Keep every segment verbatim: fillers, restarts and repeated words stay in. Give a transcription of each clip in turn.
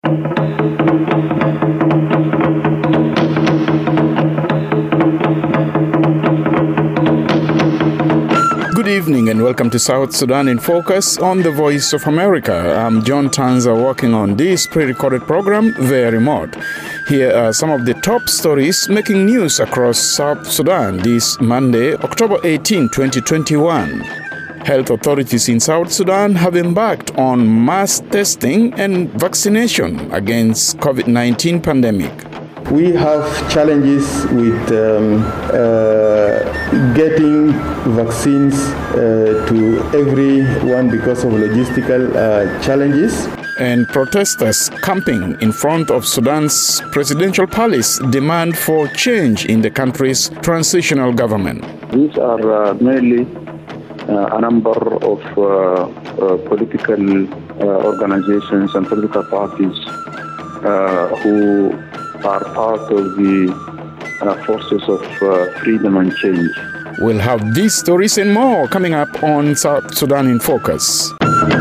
Good evening and welcome to South Sudan in Focus on the Voice of America. I'm John Tanza working on this pre-recorded program via remote. Here are some of the top stories making news across South Sudan this Monday, October eighteenth, twenty twenty-one. Health authorities in South Sudan have embarked on mass testing and vaccination against COVID nineteen pandemic. We have challenges with um, uh, getting vaccines uh, to everyone because of logistical uh, challenges. And protesters camping in front of Sudan's presidential palace demand for change in the country's transitional government. These are uh, mainly uh, a number of uh, uh, political uh, organizations and political parties uh, who are part of the uh, forces of uh, freedom and change. We'll have these stories and more coming up on South Sudan in Focus.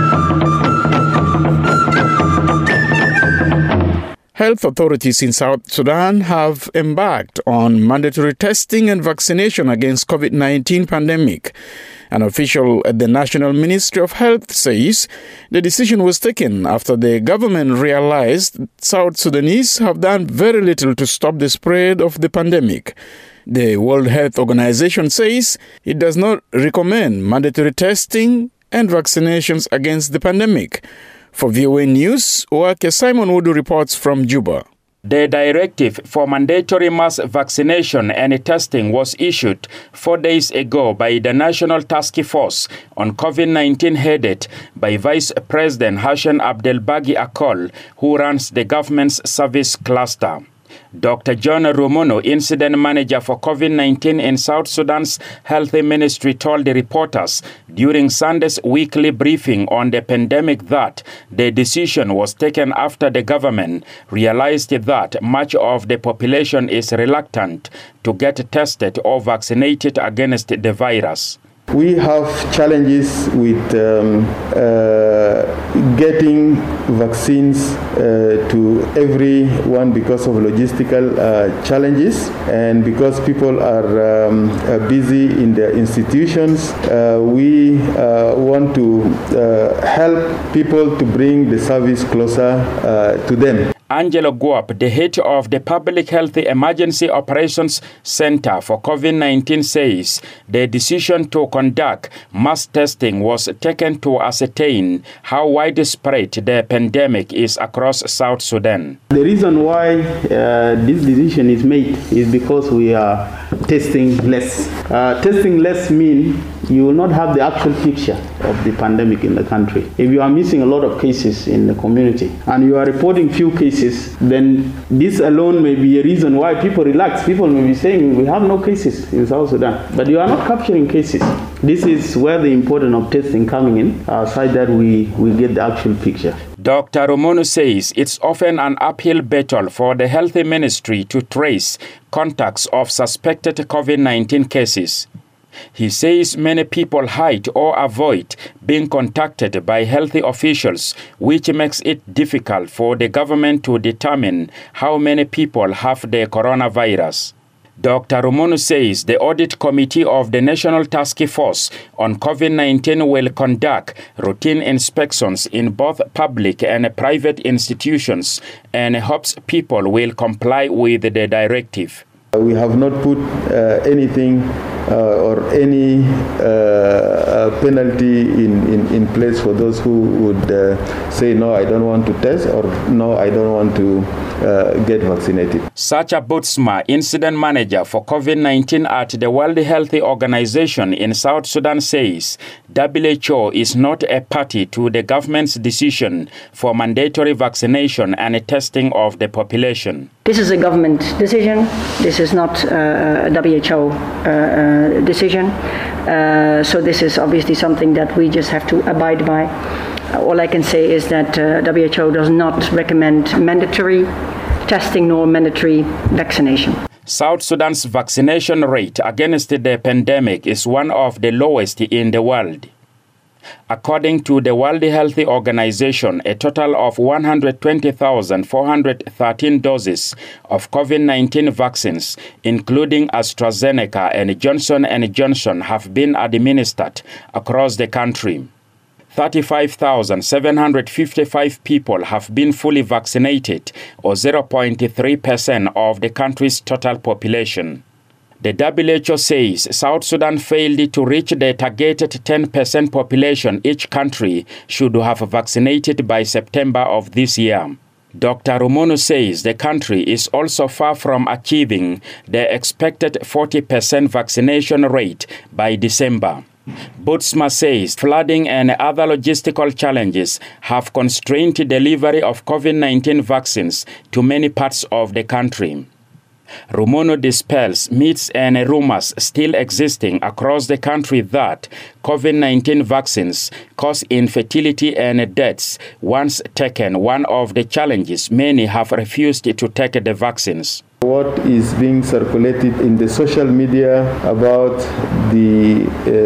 Health authorities in South Sudan have embarked on mandatory testing and vaccination against COVID nineteen pandemic. An official at the National Ministry of Health says the decision was taken after the government realized South Sudanese have done very little to stop the spread of the pandemic. The World Health Organization says it does not recommend mandatory testing and vaccinations against the pandemic. For V O A News, Oake Simon Wudu reports from Juba. The directive for mandatory mass vaccination and testing was issued four days ago by the National Task Force on COVID nineteen headed by Vice President Hassan Abdelbagi Akol, who runs the government's service cluster. Doctor John Rumuno, incident manager for COVID nineteen in South Sudan's Health Ministry, told the reporters during Sunday's weekly briefing on the pandemic that the decision was taken after the government realized that much of the population is reluctant to get tested or vaccinated against the virus. We have challenges with um, uh, getting vaccines uh, to everyone because of logistical uh, challenges and because people are um, uh, busy in their institutions. Uh, we uh, want to uh, help people to bring the service closer uh, to them. Angelo Guap, the head of the Public Health Emergency Operations Center for COVID nineteen, says the decision to conduct mass testing was taken to ascertain how widespread the pandemic is across South Sudan. The reason why uh, this decision is made is because we are testing less. Uh, testing less means you will not have the actual picture of the pandemic in the country. If you are missing a lot of cases in the community and you are reporting few cases, then this alone may be a reason why people relax. People may be saying we have no cases in South Sudan, but you are not capturing cases. This is where the importance of testing coming in, uh, so that we, we get the actual picture. Doctor Romono says it's often an uphill battle for the Health Ministry to trace contacts of suspected COVID nineteen cases. He says many people hide or avoid being contacted by healthy officials, which makes it difficult for the government to determine how many people have the coronavirus. Doctor Rumuno says the audit committee of the National Task Force on COVID nineteen will conduct routine inspections in both public and private institutions and hopes people will comply with the directive. We have not put uh, anything uh, or any uh, penalty in, in, in place for those who would uh, say, no, I don't want to test, or no, I don't want to uh, get vaccinated. Sacha Bootsma, incident manager for COVID nineteen at the World Health Organization in South Sudan, says W H O is not a party to the government's decision for mandatory vaccination and testing of the population. This is a government decision. This is not uh, a W H O uh, uh, decision. Uh, so this is obviously something that we just have to abide by. Uh, all I can say is that uh, W H O does not recommend mandatory testing nor mandatory vaccination. South Sudan's vaccination rate against the pandemic is one of the lowest in the world. According to the World Health Organization, a total of one hundred twenty thousand four hundred thirteen doses of COVID nineteen vaccines, including AstraZeneca and Johnson and Johnson, have been administered across the country. thirty-five thousand seven hundred fifty-five people have been fully vaccinated, or zero point three percent of the country's total population. The W H O says South Sudan failed to reach the targeted ten percent population each country should have vaccinated by September of this year. Doctor Rumono says the country is also far from achieving the expected forty percent vaccination rate by December. Bootsma says flooding and other logistical challenges have constrained delivery of COVID nineteen vaccines to many parts of the country. Rumono dispels myths and rumors still existing across the country that COVID nineteen vaccines cause infertility and deaths once taken, one of the challenges many have refused to take the vaccines. What is being circulated in the social media about the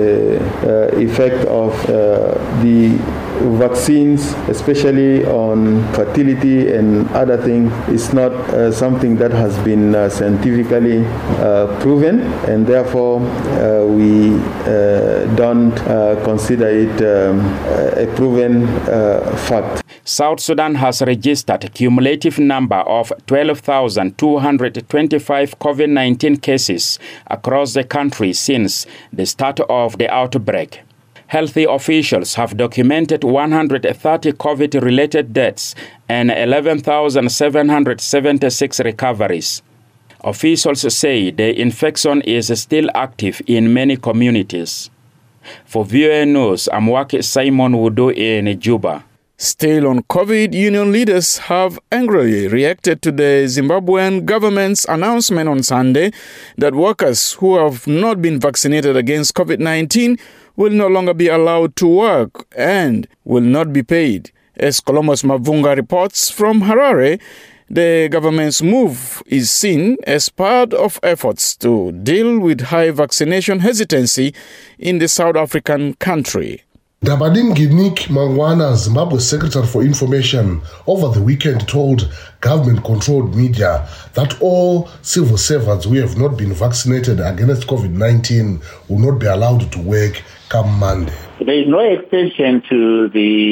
uh, uh, effect of uh, the vaccines, especially on fertility and other things, is not uh, something that has been uh, scientifically uh, proven, and therefore uh, we uh, don't uh, consider it um, a proven uh, fact. South Sudan has registered a cumulative number of twelve thousand two hundred twenty-five COVID nineteen cases across the country since the start of the outbreak. Healthy officials have documented one hundred thirty COVID-related deaths and eleven thousand seven hundred seventy-six recoveries. Officials say the infection is still active in many communities. For V O A News, I'm Waki Simon Wudu in Juba. Still on COVID, union leaders have angrily reacted to the Zimbabwean government's announcement on Sunday that workers who have not been vaccinated against COVID nineteen will no longer be allowed to work and will not be paid. As Columbus Mavunga reports from Harare, the government's move is seen as part of efforts to deal with high vaccination hesitancy in the South African country. Dabadim Ginik Mangwana, Zimbabwe's Secretary for Information, over the weekend told government-controlled media that all civil servants who have not been vaccinated against COVID nineteen will not be allowed to work come Monday. There is no extension to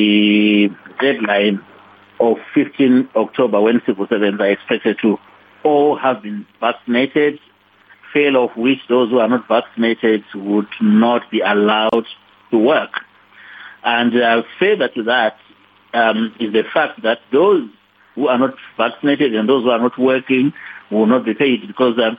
the deadline of fifteenth October when civil servants are expected to all have been vaccinated, fail of which those who are not vaccinated would not be allowed to work. And uh, further to that um, is the fact that those who are not vaccinated and those who are not working will not be paid, because uh,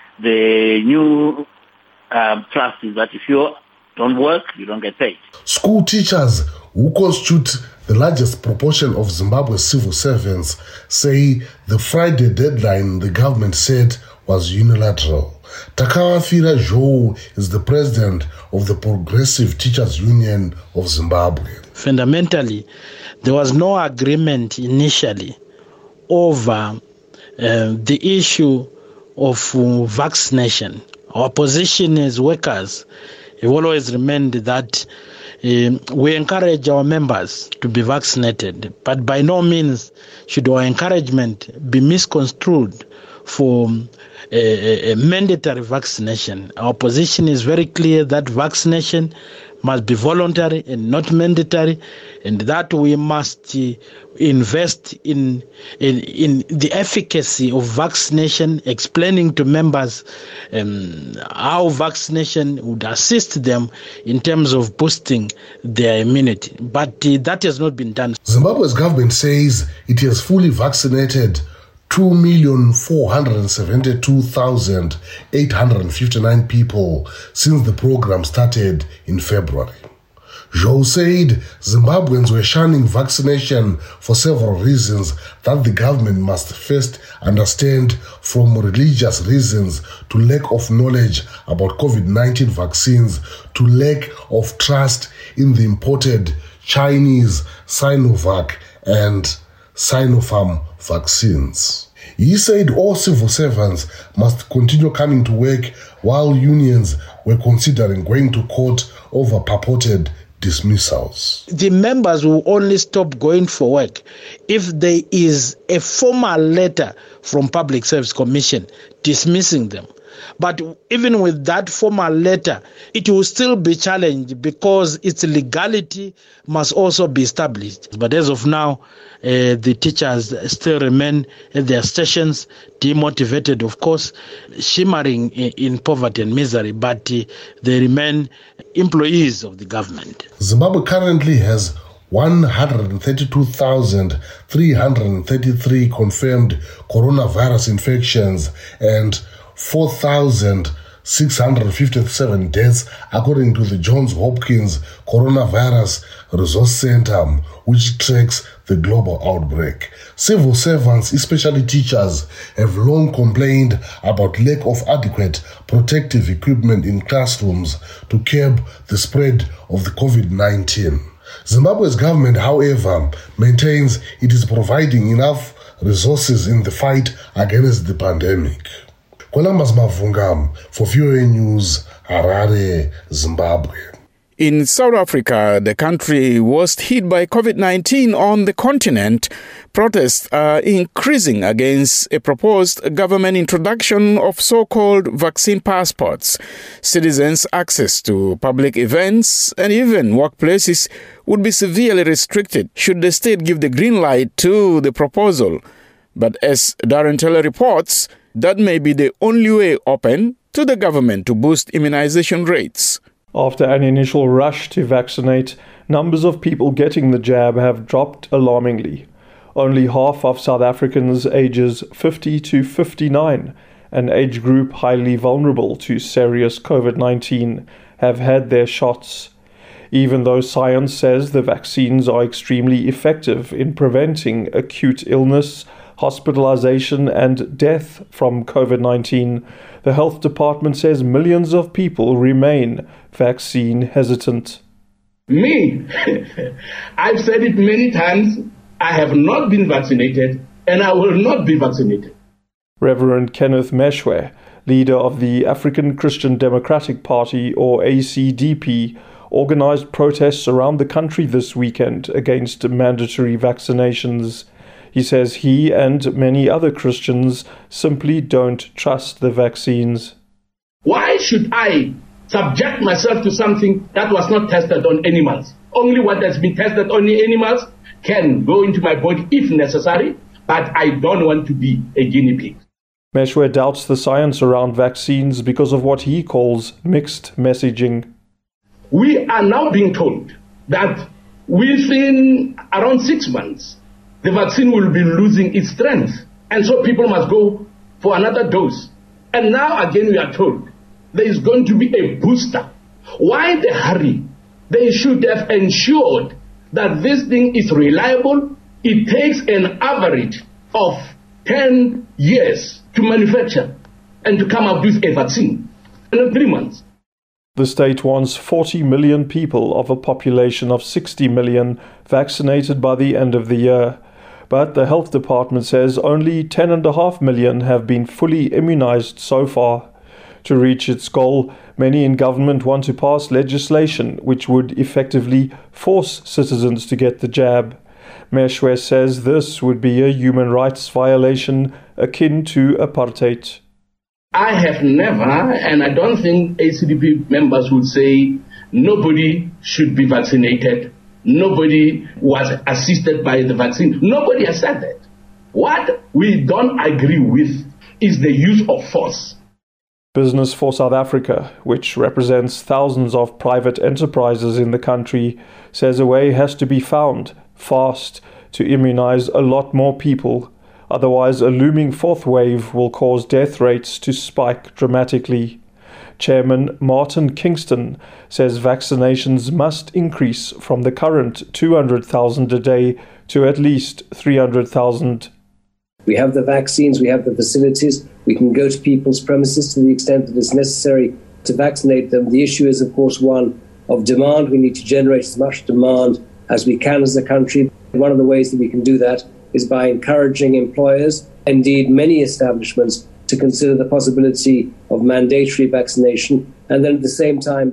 the new uh, trust is that if you don't work, you don't get paid. School teachers, who constitute the largest proportion of Zimbabwe's civil servants, say the Friday deadline the government said was unilateral. Takawafira Joe is the president of the Progressive Teachers Union of Zimbabwe. Fundamentally, there was no agreement initially over uh, the issue of uh, vaccination. Our position as workers have always remained that uh, we encourage our members to be vaccinated, but by no means should our encouragement be misconstrued for A, a mandatory vaccination. Our position is very clear that vaccination must be voluntary and not mandatory, and that we must uh, invest in, in in the efficacy of vaccination, explaining to members um, how vaccination would assist them in terms of boosting their immunity. But uh, that has not been done. Zimbabwe's government says it has fully vaccinated two million four hundred seventy-two thousand eight hundred fifty-nine people since the program started in February. Joe said Zimbabweans were shunning vaccination for several reasons that the government must first understand, from religious reasons to lack of knowledge about COVID nineteen vaccines to lack of trust in the imported Chinese Sinovac and Sinopharm vaccines. He said all civil servants must continue coming to work while unions were considering going to court over purported dismissals. The members will only stop going for work if there is a formal letter from Public Service Commission dismissing them. But even with that formal letter, it will still be challenged because its legality must also be established. But as of now, uh, the teachers still remain at their stations, demotivated, of course, shimmering in, in poverty and misery, but uh, they remain employees of the government. Zimbabwe currently has one hundred thirty-two thousand three hundred thirty-three confirmed coronavirus infections and four thousand six hundred fifty-seven deaths, according to the Johns Hopkins Coronavirus Resource Center, which tracks the global outbreak. Civil servants, especially teachers, have long complained about lack of adequate protective equipment in classrooms to curb the spread of the covid nineteen. Zimbabwe's government, however, maintains it is providing enough resources in the fight against the pandemic. Columbus Mavunga for V O A News, Harare, Zimbabwe. In South Africa, the country worst hit by covid nineteen on the continent, protests are increasing against a proposed government introduction of so-called vaccine passports. Citizens' access to public events and even workplaces would be severely restricted should the state give the green light to the proposal. But as Darren Taylor reports, that may be the only way open to the government to boost immunization rates. After an initial rush to vaccinate, numbers of people getting the jab have dropped alarmingly. Only half of South Africans ages fifty to fifty-nine, an age group highly vulnerable to serious covid nineteen, have had their shots. Even though science says the vaccines are extremely effective in preventing acute illness, hospitalization and death from covid nineteen, the health department says millions of people remain vaccine hesitant. Me, I've said it many times, I have not been vaccinated and I will not be vaccinated. Reverend Kenneth Meshwe, leader of the African Christian Democratic Party, or A C D P, organized protests around the country this weekend against mandatory vaccinations. He says he and many other Christians simply don't trust the vaccines. Why should I subject myself to something that was not tested on animals? Only what has been tested on animals can go into my body if necessary, but I don't want to be a guinea pig. Meshwe doubts the science around vaccines because of what he calls mixed messaging. We are now being told that within around six months, the vaccine will be losing its strength. And so people must go for another dose. And now again we are told there is going to be a booster. Why the hurry? They should have ensured that this thing is reliable. It takes an average of ten years to manufacture and to come up with a vaccine in three months. The state wants forty million people of a population of sixty million vaccinated by the end of the year. But the health department says only ten point five million have been fully immunized so far. To reach its goal, many in government want to pass legislation which would effectively force citizens to get the jab. Meshwe says this would be a human rights violation akin to apartheid. I have never, and I don't think A C D P members would say nobody should be vaccinated. Nobody was assisted by the vaccine. Nobody has said that. What we don't agree with is the use of force. Business for South Africa, which represents thousands of private enterprises in the country, says a way has to be found, fast, to immunize a lot more people. Otherwise, a looming fourth wave will cause death rates to spike dramatically. Chairman Martin Kingston says vaccinations must increase from the current two hundred thousand a day to at least three hundred thousand. We have the vaccines, we have the facilities, we can go to people's premises to the extent that it's necessary to vaccinate them. The issue is, of course, one of demand. We need to generate as much demand as we can as a country. One of the ways that we can do that is by encouraging employers, indeed many establishments, to consider the possibility of mandatory vaccination, and then at the same time both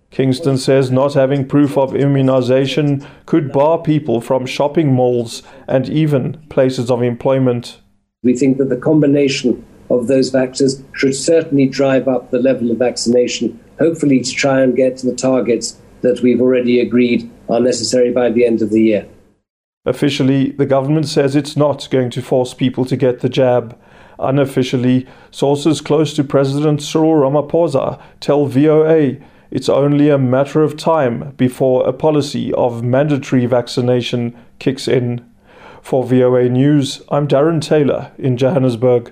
Kingston says not having proof of immunization could bar people from shopping malls and even places of employment. We think that the combination of those factors should certainly drive up the level of vaccination, hopefully to try and get to the targets that we've already agreed are necessary by the end of the year. Officially, the government says it's not going to force people to get the jab. Unofficially, sources close to President Cyril Ramaphosa tell V O A it's only a matter of time before a policy of mandatory vaccination kicks in. For V O A News, I'm Darren Taylor in Johannesburg.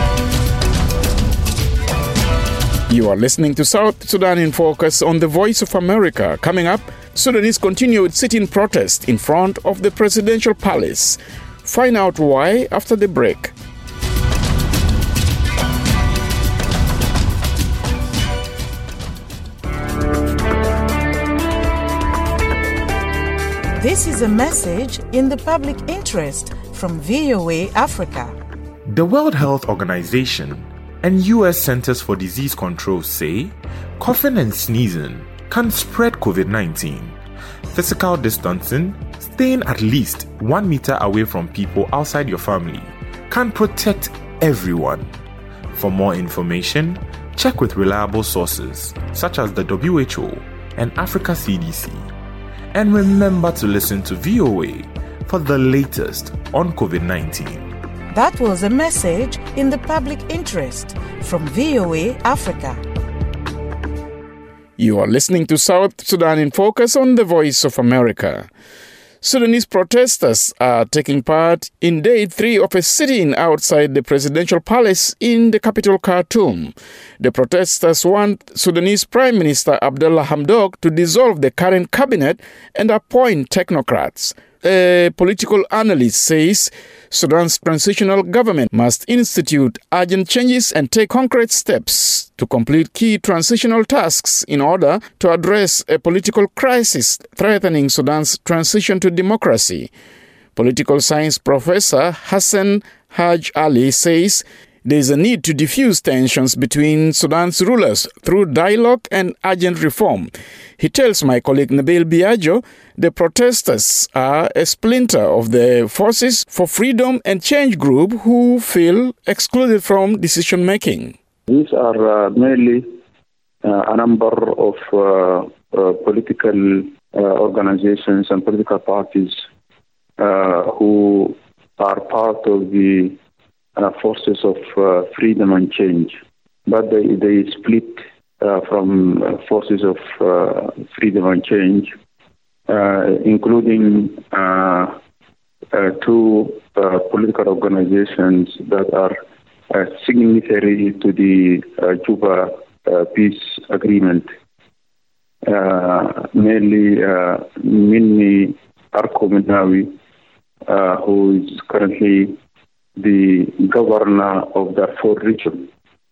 You are listening to South Sudan in Focus on the Voice of America. Coming up, Sudanese continued sit-in protest in front of the presidential palace. Find out why after the break. This is a message in the public interest from V O A Africa. The World Health Organization and U S Centers for Disease Control say coughing and sneezing can spread COVID nineteen. Physical distancing, staying at least one meter away from people outside your family, can protect everyone. For more information, check with reliable sources such as the W H O and Africa C D C. And remember to listen to V O A for the latest on COVID nineteen. That was a message in the public interest from V O A Africa. You are listening to South Sudan in Focus on the Voice of America. Sudanese protesters are taking part in day three of a sit-in outside the presidential palace in the capital Khartoum. The protesters want Sudanese Prime Minister Abdullah Hamdok to dissolve the current cabinet and appoint technocrats. A political analyst says Sudan's transitional government must institute urgent changes and take concrete steps to complete key transitional tasks in order to address a political crisis threatening Sudan's transition to democracy. Political science professor Hassan Haj Ali says there is a need to diffuse tensions between Sudan's rulers through dialogue and urgent reform. He tells my colleague Nabil Biagio the protesters are a splinter of the Forces for Freedom and Change group who feel excluded from decision-making. These are uh, mainly uh, a number of uh, uh, political uh, organizations and political parties uh, who are part of the uh, Forces of uh, Freedom and Change. But they, they split uh, from uh, Forces of uh, Freedom and Change, uh, including uh, uh, two uh, political organizations that are Uh, signatory to the uh, Juba uh, peace agreement, uh, mainly uh, Minni Arko Minawi, uh, who is currently the governor of the Darfur region.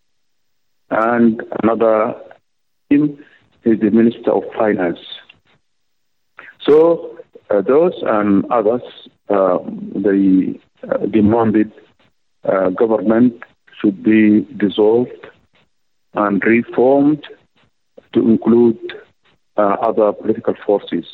And another him is the Minister of Finance. So uh, those and others, uh, they uh, demanded Uh, government should be dissolved and reformed to include uh, other political forces.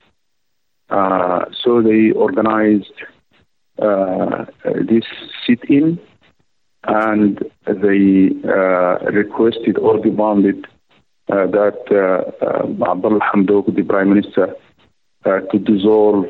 Uh, so they organized uh, this sit-in and they uh, requested or demanded uh, that uh, uh, Abdullah Hamdok, the Prime Minister, uh, to dissolve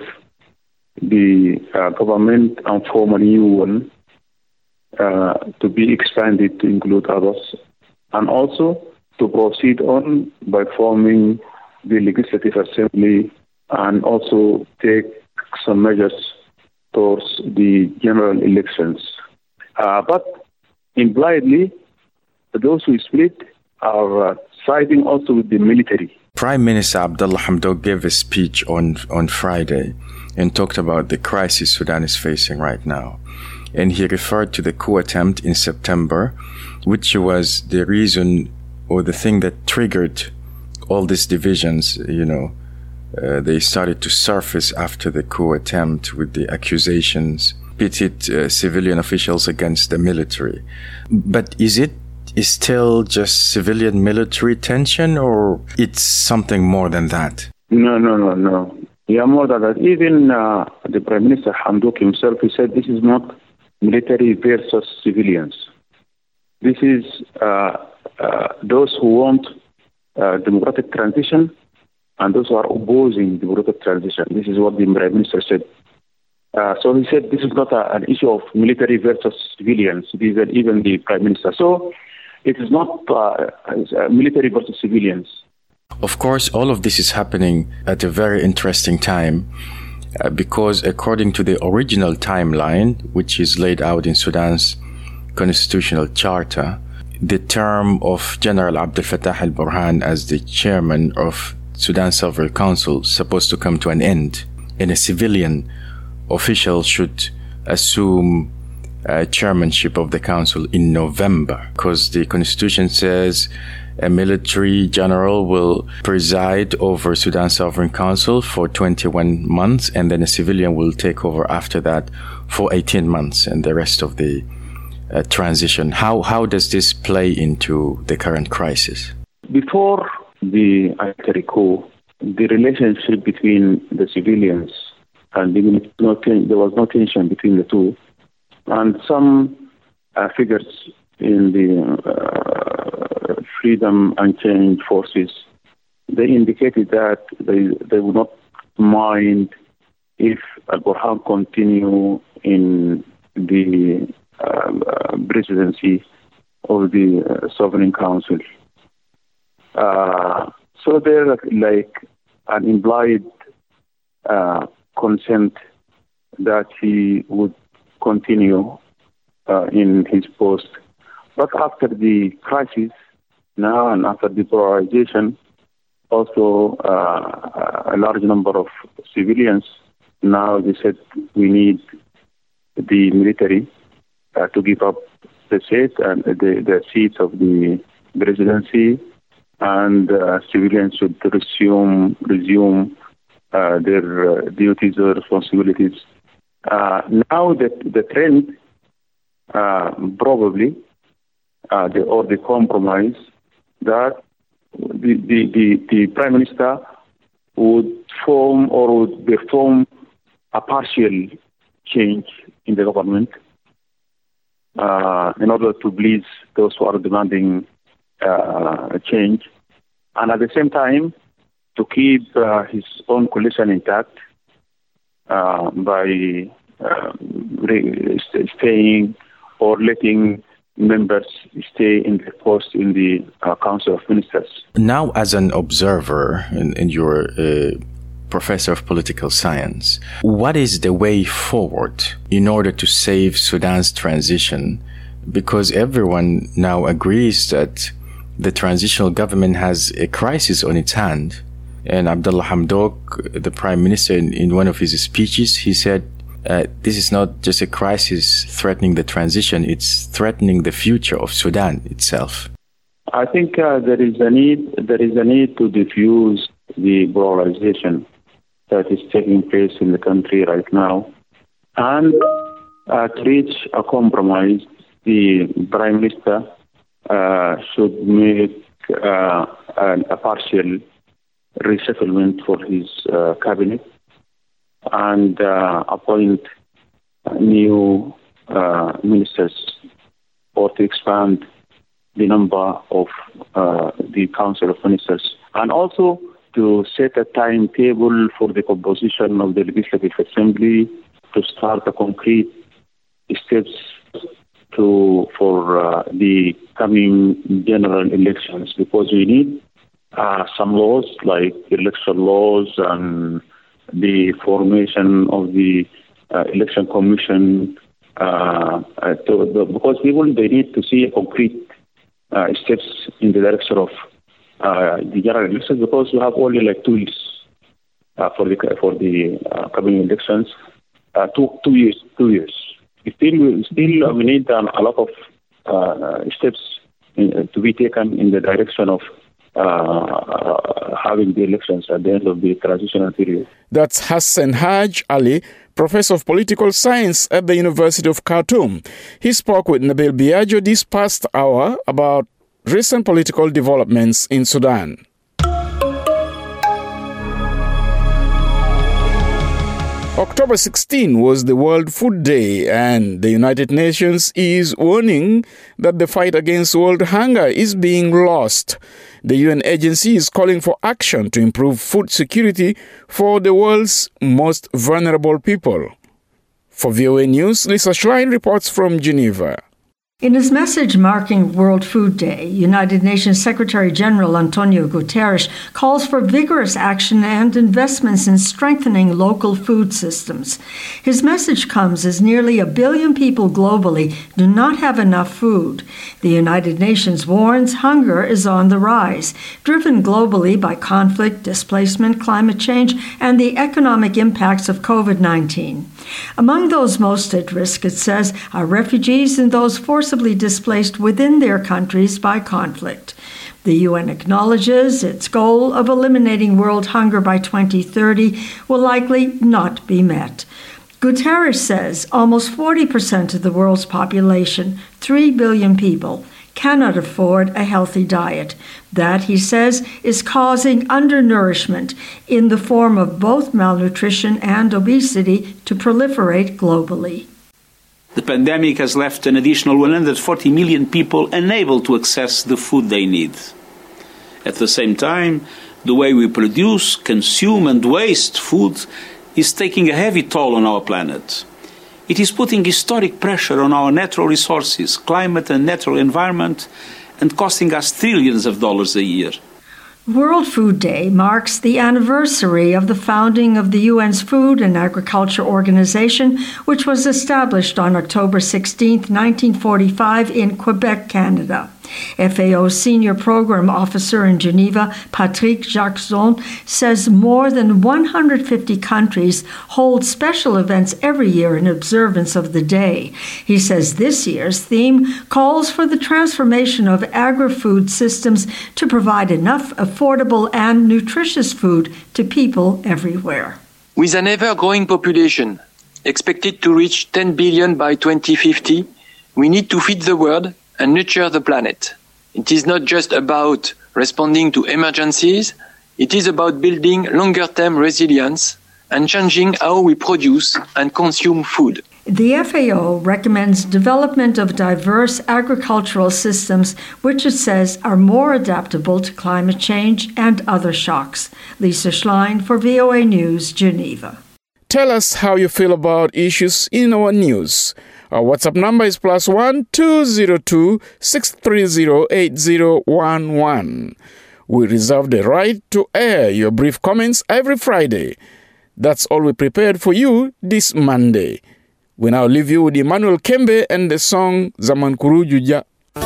the uh, government and form a new one. Uh, to be expanded to include others, and also to proceed on by forming the Legislative Assembly and also take some measures towards the general elections. Uh, but impliedly, those who split are uh, siding also with the military. Prime Minister Abdullah Hamdok gave a speech on, on Friday and talked about the crisis Sudan is facing right now. And he referred to the coup attempt in September, which was the reason or the thing that triggered all these divisions. You know, uh, they started to surface after the coup attempt with the accusations, pitted uh, civilian officials against the military. But is it is still just civilian military tension, or it's something more than that? No, no, no, no. Yeah, more than that. Even uh, the Prime Minister Hamdok himself, he said this is not military versus civilians. This is uh, uh, those who want uh, democratic transition and those who are opposing democratic transition. This is what the Prime Minister said. Uh, so he said this is not a, an issue of military versus civilians. This is even the Prime Minister. So it is not uh, military versus civilians. Of course, all of this is happening at a very interesting time uh, because according to the original timeline, which is laid out in Sudan's constitutional charter, the term of General Abdel Fattah al-Burhan as the chairman of Sudan Sovereign Council is supposed to come to an end, and a civilian official should assume uh, chairmanship of the council in November, because the constitution says a military general will preside over Sudan Sovereign Council for twenty-one months, and then a civilian will take over after that for eighteen months, and the rest of the uh, transition. How how does this play into the current crisis? Before the military coup, the relationship between the civilians and the military, there was no tension between the two, and some uh, figures in the uh, Freedom and Change forces, they indicated that they they would not mind if al-Burhan continue in the uh, presidency of the uh, Sovereign Council. Uh, so there's like an implied uh, consent that he would continue uh, in his post. But after the crisis now and after the polarization, also uh, a large number of civilians, now they said we need the military uh, to give up the seat and the, the seats of the presidency, and uh, civilians should resume resume uh, their uh, duties or responsibilities. Uh, now that the trend uh, probably uh, the, or the compromise that the, the, the, the Prime Minister would form or would perform a partial change in the government uh, in order to please those who are demanding uh, a change, and at the same time to keep uh, his own coalition intact uh, by uh, re- staying or letting members stay in the post in the uh, Council of Ministers. Now, as an observer, and, and you're a professor of political science, what is the way forward in order to save Sudan's transition? Because everyone now agrees that the transitional government has a crisis on its hand. And Abdullah Hamdok, the prime minister, in, in one of his speeches, he said, Uh, this is not just a crisis threatening the transition, it's threatening the future of Sudan itself. I think uh, there is a need there is a need to diffuse the polarization that is taking place in the country right now, and uh, to reach a compromise. The Prime Minister uh, should make uh, an, a partial reshufflement for his uh, cabinet and uh, appoint new uh, ministers, or to expand the number of uh, the Council of Ministers, and also to set a timetable for the composition of the Legislative Assembly, to start a concrete steps to for uh, the coming general elections, because we need uh, some laws like election laws and the formation of the uh, election commission, uh, uh, to, the, because people they need to see concrete uh, steps in the direction of uh, the general elections, because we have only like two years uh, for the for the uh, coming elections, uh, two two years two years. Still, still we need um, a lot of uh, steps in, to be taken in the direction of Uh, having the elections at the end of the transitional period. That's Hassan Haj Ali, professor of political science at the University of Khartoum. He spoke with Nabil Biagio this past hour about recent political developments in Sudan. October sixteenth was the World Food Day, and the United Nations is warning that the fight against world hunger is being lost. The U N agency is calling for action to improve food security for the world's most vulnerable people. For V O A News, Lisa Schlein reports from Geneva. In his message marking World Food Day, United Nations Secretary-General Antonio Guterres calls for vigorous action and investments in strengthening local food systems. His message comes as nearly a billion people globally do not have enough food. The United Nations warns hunger is on the rise, driven globally by conflict, displacement, climate change, and the economic impacts of covid nineteen. Among those most at risk, it says, are refugees and those forcibly displaced within their countries by conflict. The U N acknowledges its goal of eliminating world hunger by twenty thirty will likely not be met. Guterres says almost forty percent of the world's population, three billion people, cannot afford a healthy diet. That, he says, is causing undernourishment in the form of both malnutrition and obesity to proliferate globally. The pandemic has left an additional one hundred forty million people unable to access the food they need. At the same time, the way we produce, consume, and waste food is taking a heavy toll on our planet. It is putting historic pressure on our natural resources, climate and natural environment, and costing us trillions of dollars a year. World Food Day marks the anniversary of the founding of the U N's Food and Agriculture Organization, which was established on October sixteenth, nineteen forty-five in Quebec, Canada. F A O Senior Program Officer in Geneva, Patrick Jacquezon, says more than one hundred fifty countries hold special events every year in observance of the day. He says this year's theme calls for the transformation of agri-food systems to provide enough affordable and nutritious food to people everywhere. With an ever-growing population, expected to reach ten billion by twenty fifty, we need to feed the world and nurture the planet. It is not just about responding to emergencies, it is about building longer-term resilience and changing how we produce and consume food. The F A O recommends development of diverse agricultural systems, which it says are more adaptable to climate change and other shocks. Lisa Schlein for V O A News, Geneva. Tell us how you feel about issues in our news. Our WhatsApp number is plus one two zero two six three zero eight zero one one. We reserve the right to air your brief comments every Friday. That's all we prepared for you this Monday. We now leave you with Emmanuel Kembe and the song Zaman Kuru Juja.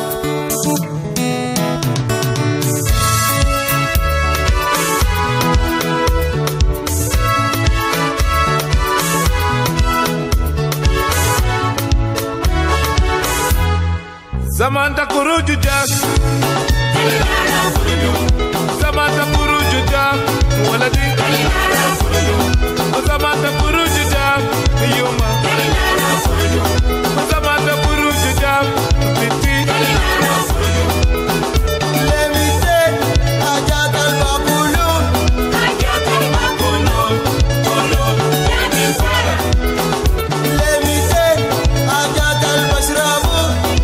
Samantha Kurujuja Samantha Kurujuja Waladi Samantha Kurujuja Yuma Samantha Kurujuja Piti Let me say Ajat al-Bakulu Ajat al-Bakulu Kulu Yami Fara Let me say Ajat al-Bashrabu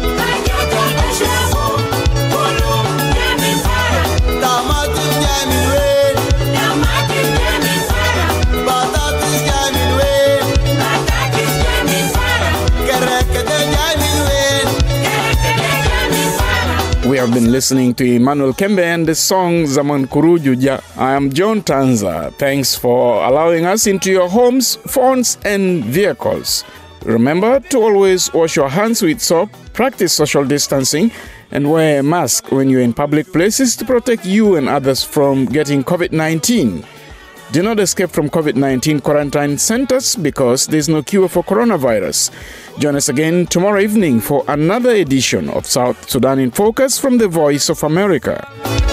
We have been listening to Emmanuel Kembe and the song Zaman Kuru Juja. I am John Tanza. Thanks for allowing us into your homes, phones, and vehicles. Remember to always wash your hands with soap, practice social distancing, and wear a mask when you're in public places to protect you and others from getting covid nineteen. Do not escape from covid nineteen quarantine centers because there's no cure for coronavirus. Join us again tomorrow evening for another edition of South Sudan in Focus from the Voice of America.